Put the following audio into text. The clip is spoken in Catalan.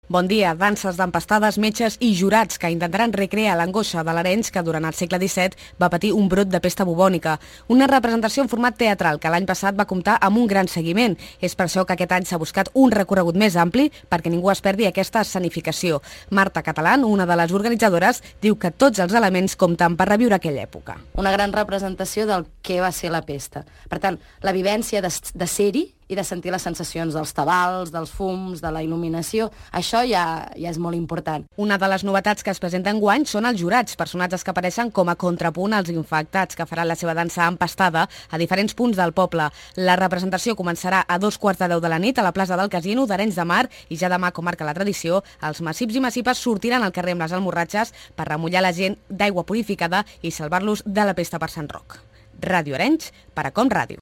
Bon dia. Danses d'empastades, metges i jurats que intentaran recrear l'angoixa de l'Arenys que durant el segle XVII va patir un brot de pesta bubònica. Una representació en format teatral que l'any passat va comptar amb un gran seguiment. És per això que aquest any s'ha buscat un recorregut més ampli perquè ningú es perdi aquesta escenificació. Marta Catalán, una de les organitzadores, diu que tots els elements compten per reviure aquella època. Una gran representació del que va ser la pesta. Per tant, la vivència de ser-hi i de sentir les sensacions dels tabals, dels fums, de la il·luminació, això ja és molt important. Una de les novetats que es presenta enguany són els jurats, personatges que apareixen com a contrapunt als infectats, que faran la seva dansa empastada a diferents punts del poble. La representació començarà a 2:15 de la nit a la plaça del Casino d'Arenys de Mar i ja demà, com marca la tradició, els massips i massipes sortiran al carrer amb les almorratxes per remullar la gent d'aigua purificada i salvar-los de la pesta per Sant Roc. Ràdio Arenys, per a Com Ràdio.